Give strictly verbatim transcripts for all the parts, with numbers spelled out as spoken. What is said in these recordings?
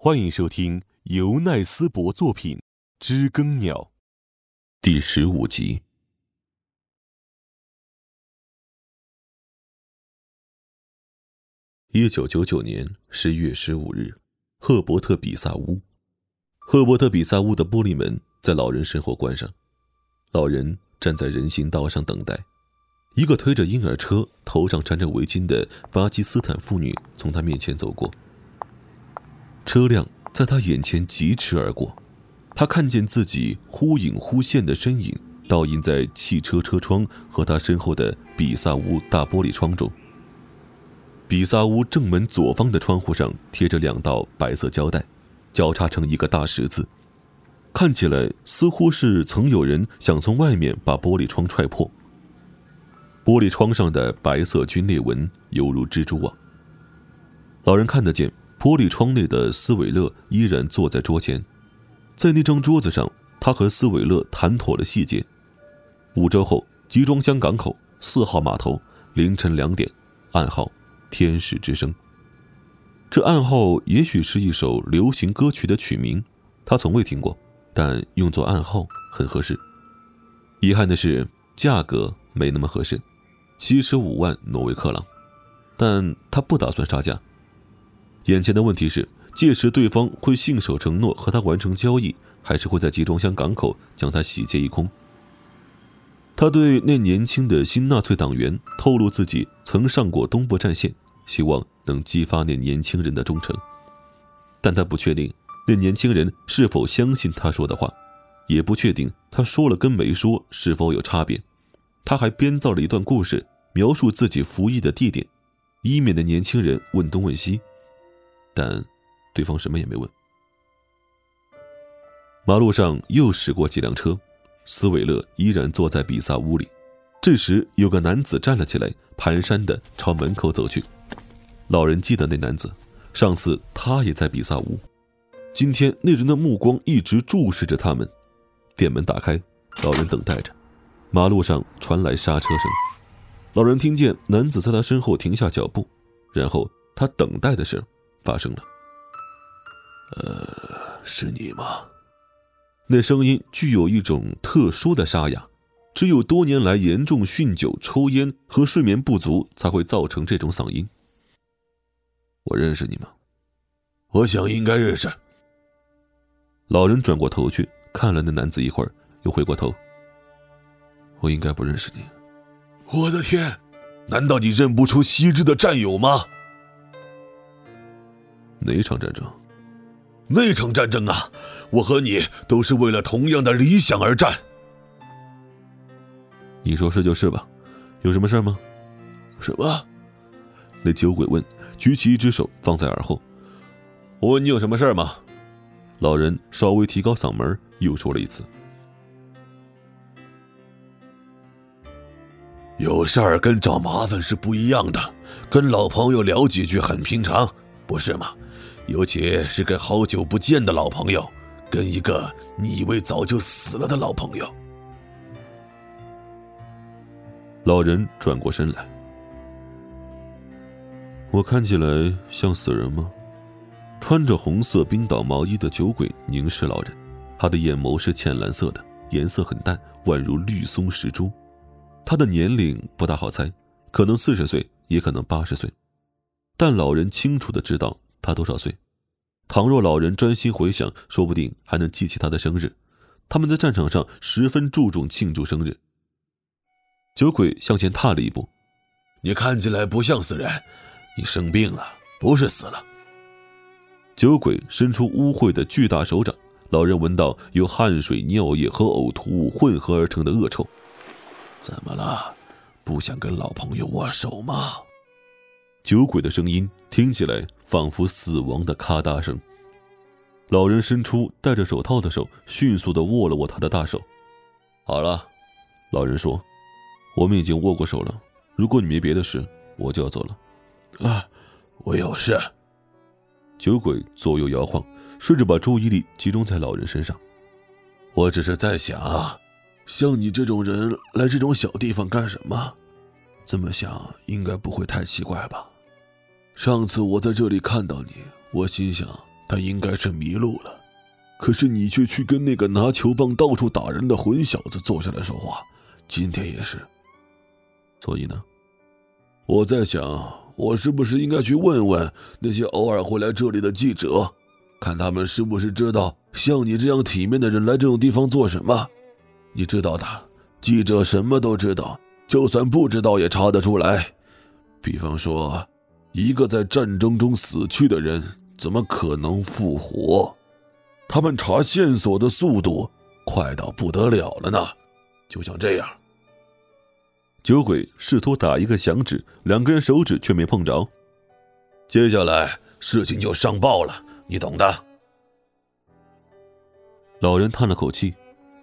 欢迎收听由奈斯伯作品《知更鸟》第十五集。一九九九年十一月十五日，赫伯特比萨屋。赫伯特比萨屋的玻璃门在老人身后关上，老人站在人行道上等待。一个推着婴儿车、头上缠着围巾的巴基斯坦妇女从他面前走过。车辆在他眼前疾驰而过，他看见自己忽隐忽现的身影倒映在汽车车窗和他身后的比萨屋大玻璃窗中。比萨屋正门左方的窗户上贴着两道白色胶带，交叉成一个大十字，看起来似乎是曾有人想从外面把玻璃窗踹破。玻璃窗上的白色皲裂纹犹如蜘蛛网。老人看得见玻璃窗内的斯韦勒依然坐在桌前，在那张桌子上，他和斯韦勒谈妥了细节。五周后，集装箱港口四号码头，凌晨两点，暗号天使之声。这暗号也许是一首流行歌曲的曲名，他从未听过，但用作暗号很合适。遗憾的是，价格没那么合适，七十五万挪威克朗，但他不打算杀价。眼前的问题是，届时对方会信守承诺和他完成交易，还是会在集装箱港口将他洗劫一空。他对那年轻的新纳粹党员透露自己曾上过东部战线，希望能激发那年轻人的忠诚。但他不确定那年轻人是否相信他说的话，也不确定他说了跟没说是否有差别。他还编造了一段故事，描述自己服役的地点，以免的年轻人问东问西，但对方什么也没问。马路上又驶过几辆车，斯韦勒依然坐在比萨屋里。这时有个男子站了起来，蹒跚地朝门口走去。老人记得那男子，上次他也在比萨屋。今天那人的目光一直注视着他们。店门打开，老人等待着。马路上传来刹车声，老人听见男子在他身后停下脚步，然后他等待的事发生了。呃，是你吗？那声音具有一种特殊的沙哑，只有多年来严重酗酒、抽烟和睡眠不足才会造成这种嗓音。我认识你吗？ 我想应该认识。 老人转过头去看了那男子一会儿，又回过头。我应该不认识你。 我的天，难道你认不出昔日的战友吗？ 哪一场战争？ 那场战争啊，我和你都是为了同样的理想而战。 你说是就是吧，有什么事吗？ 什么？ 那酒鬼问，举起一只手放在耳后。我问你有什么事吗？老人稍微提高嗓门又说了一次。 有事儿跟找麻烦是不一样的，跟老朋友聊几句很平常，不是吗？尤其是跟好久不见的老朋友，跟一个你以为早就死了的老朋友。 老人转过身来。我看起来像死人吗？穿着红色冰岛毛衣的酒鬼凝视老人，他的眼眸是浅蓝色的，颜色很淡，宛如绿松石珠。他的年龄不大好猜，可能四十岁，也可能八十岁，但老人清楚地知道他多少岁。倘若老人专心回想，说不定还能记起他的生日。他们在战场上十分注重庆祝生日。酒鬼向前踏了一步。 你看起来不像死人，你生病了，不是死了。 酒鬼伸出污秽的巨大手掌，老人闻到由汗水、尿液和呕吐物混合而成的恶臭。 怎么了？不想跟老朋友握手吗？ 酒鬼的声音听起来仿佛死亡的咔嗒声。老人伸出戴着手套的手，迅速地握了握他的大手。好了，老人说，我们已经握过手了，如果你没别的事，我就要走了。 啊，我有事。 酒鬼左右摇晃，试着把注意力集中在老人身上。 我只是在想，像你这种人来这种小地方干什么？这么想应该不会太奇怪吧？上次我在这里看到你，我心想他应该是迷路了。可是你却去跟那个拿球棒到处打人的混小子坐下来说话，今天也是。 所以呢， 我在想，我是不是应该去问问那些偶尔会来这里的记者，看他们是不是知道像你这样体面的人来这种地方做什么？你知道的，记者什么都知道，就算不知道也查得出来。比方说，一个在战争中死去的人怎么可能复活？他们查线索的速度快到不得了了呢。就像这样。 酒鬼试图打一个响指，两个人手指却没碰着。 接下来事情就上报了，你懂的。 老人叹了口气，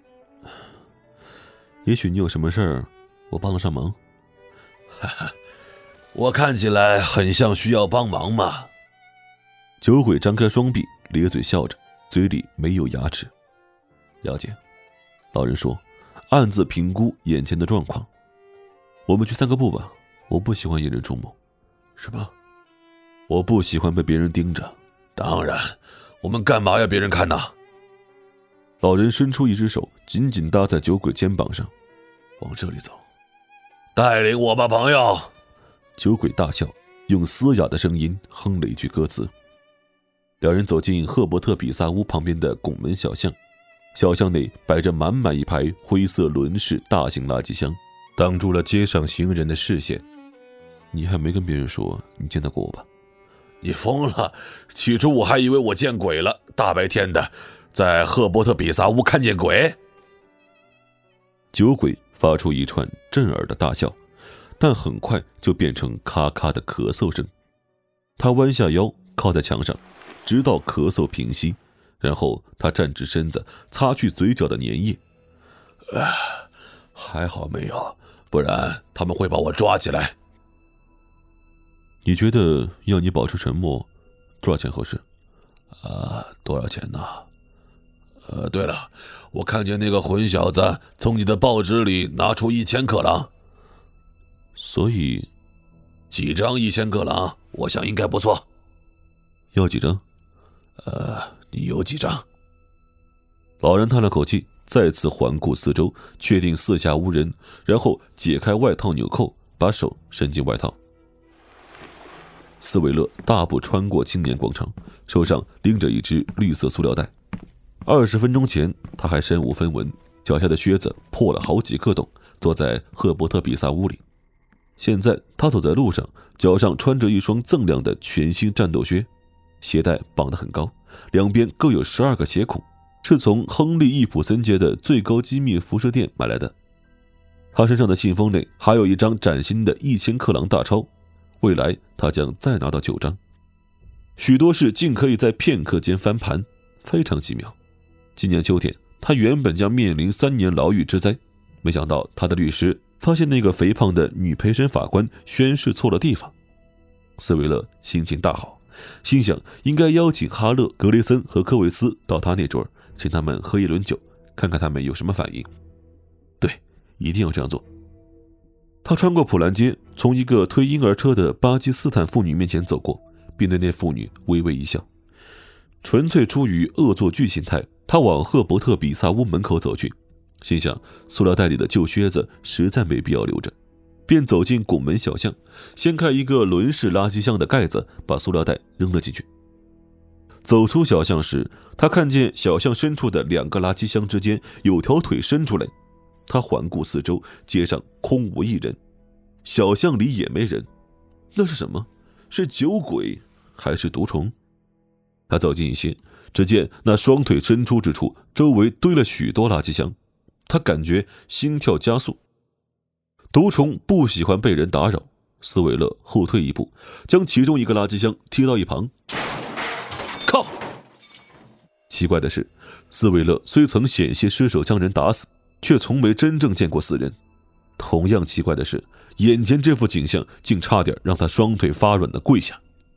也许你有什么事儿，我帮得上忙。 哈哈，我看起来很像需要帮忙吗？ 酒鬼张开双臂，咧嘴笑着，嘴里没有牙齿。了解，老人说，暗自评估眼前的状况。我们去散个步吧，我不喜欢引人注目。 什么？ 我不喜欢被别人盯着。 当然，我们干嘛要别人看呢？ 老人伸出一只手，紧紧搭在酒鬼肩膀上。 往这里走。带领我吧，朋友。 酒鬼大笑，用嘶哑的声音哼了一句歌词。两人走进赫伯特比萨屋旁边的拱门小巷，小巷内摆着满满一排灰色轮式大型垃圾箱，挡住了街上行人的视线。你还没跟别人说你见到过我吧？ 你疯了！起初我还以为我见鬼了，大白天的在赫伯特比萨屋看见鬼。 酒鬼发出一串震耳的大笑，但很快就变成咔咔的咳嗽声。他弯下腰靠在墙上，直到咳嗽平息，然后他站直身子，擦去嘴角的粘液。 啊，还好没有，不然他们会把我抓起来。 你觉得要你保持沉默，多少钱合适？ 啊，多少钱呢？呃，对了，我看见那个混小子从你的报纸里拿出一千克朗， 所以几张一千克朗，我想应该不错。 要几张？ 呃，你有几张？ 老人叹了口气，再次环顾四周，确定四下无人，然后解开外套纽扣，把手伸进外套。斯维勒大步穿过青年广场，手上拎着一只绿色塑料袋。二十分钟前他还身无分文，脚下的靴子破了好几个洞，坐在赫伯特比萨屋里。现在他走在路上，脚上穿着一双锃亮的全新战斗靴，鞋带绑得很高，两边各有十二个鞋孔，是从亨利·易普森街的最高机密辐射店买来的。他身上的信封内还有一张崭新的一千克朗大钞，未来他将再拿到九张。许多事竟可以在片刻间翻盘，非常奇妙。今年秋天，他原本将面临三年牢狱之灾，没想到他的律师发现那个肥胖的女陪审法官宣誓错了地方。斯维勒心情大好，心想应该邀请哈勒、格雷森和科维斯到他那桌，请他们喝一轮酒，看看他们有什么反应。对，一定要这样做。他穿过普兰街，从一个推婴儿车的巴基斯坦妇女面前走过，并对那妇女微微一笑。纯粹出于恶作剧心态，他往赫伯特比萨屋门口走去，心想塑料袋里的旧靴子实在没必要留着，便走进拱门小巷，掀开一个轮式垃圾箱的盖子，把塑料袋扔了进去。走出小巷时，他看见小巷深处的两个垃圾箱之间有条腿伸出来。他环顾四周，街上空无一人，小巷里也没人。那是什么？是酒鬼还是毒虫？他走近一些，只见那双腿伸出之处，周围堆了许多垃圾箱。他感觉心跳加速。毒虫不喜欢被人打扰，斯维勒后退一步，将其中一个垃圾箱踢到一旁。靠！奇怪的是，斯维勒虽曾险些失手将人打死，却从没真正见过死人。同样奇怪的是，眼前这幅景象竟差点让他双腿发软的跪下。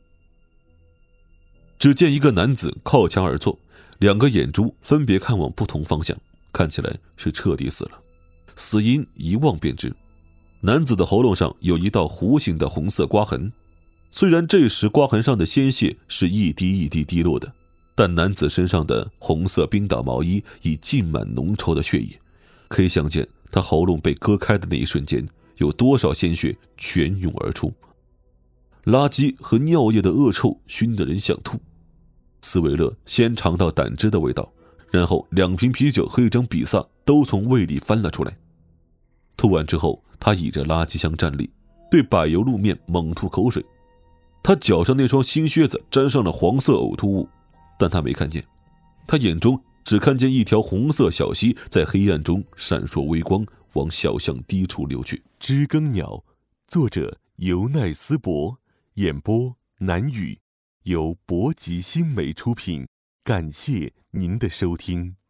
只见一个男子靠墙而坐，两个眼珠分别看往不同方向，看起来是彻底死了，死因一望便知。男子的喉咙上有一道弧形的红色刮痕，虽然这时刮痕上的鲜血是一滴一滴滴落的， 但男子身上的红色冰岛毛衣已浸满浓稠的血液，可以想见他喉咙被割开的那一瞬间，有多少鲜血泉涌而出。垃圾和尿液的恶臭熏得人想吐。斯维勒先尝到胆汁的味道，然后两瓶啤酒和一张比萨都从胃里翻了出来。吐完之后，他倚着垃圾箱站立，对柏油路面猛吐口水。他脚上那双新靴子沾上了黄色呕吐物，但他没看见，他眼中只看见一条红色小溪在黑暗中闪烁微光，往小巷低处流去。 知更鸟，作者尤奈斯伯，演播南语，由博吉新媒出品。感谢您的收听。